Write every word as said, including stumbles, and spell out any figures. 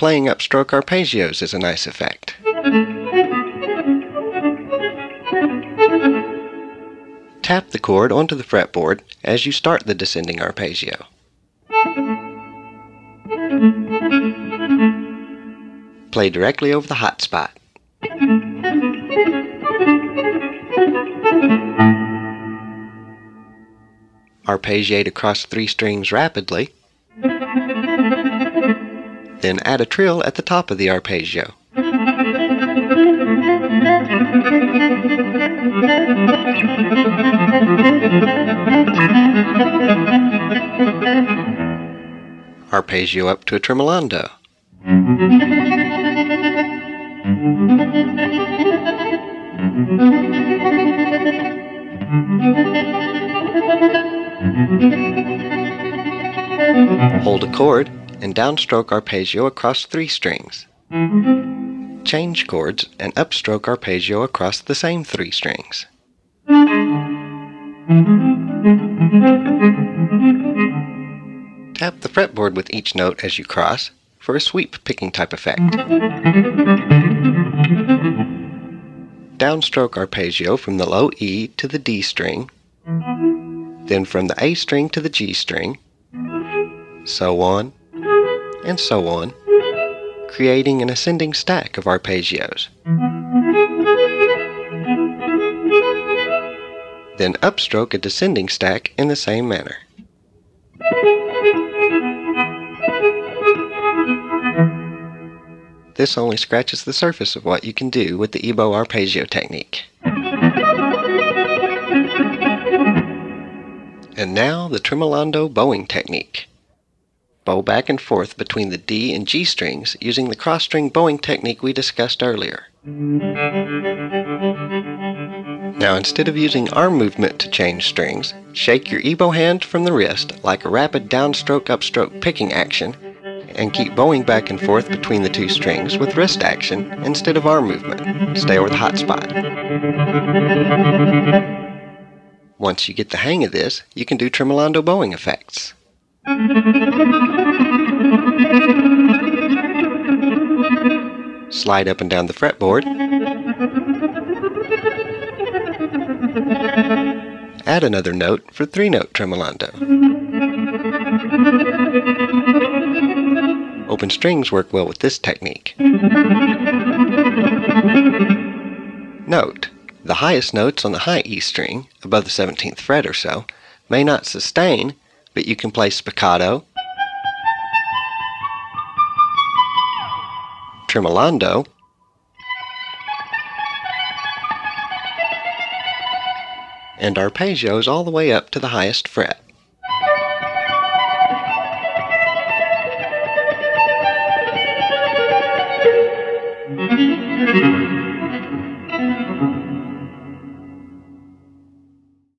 playing upstroke arpeggios is a nice effect. Tap the chord onto the fretboard as you start the descending arpeggio. Play directly over the hot spot. Arpeggiate across three strings rapidly, then add a trill at the top of the arpeggio. Arpeggio up to a tremolando. Hold a chord and downstroke arpeggio across three strings. Change chords and upstroke arpeggio across the same three strings. Tap the fretboard with each note as you cross for a sweep picking type effect. Downstroke arpeggio from the low E to the D string, then from the A string to the G string, so on and so on, creating an ascending stack of arpeggios. Then upstroke a descending stack in the same manner. This only scratches the surface of what you can do with the EBow arpeggio technique. And now the tremolando bowing technique. Bow back and forth between the D and G strings using the cross-string bowing technique we discussed earlier. Now instead of using arm movement to change strings, shake your EBow hand from the wrist like a rapid downstroke-upstroke picking action and keep bowing back and forth between the two strings with wrist action instead of arm movement. Stay over the hot spot. Once you get the hang of this, you can do tremolando bowing effects. Slide up and down the fretboard. Add another note for three-note tremolando. Open strings work well with this technique. Note, the highest notes on the high E string, above the seventeenth fret or so, may not sustain, but you can play spiccato, tremolando, and arpeggios all the way up to the highest fret.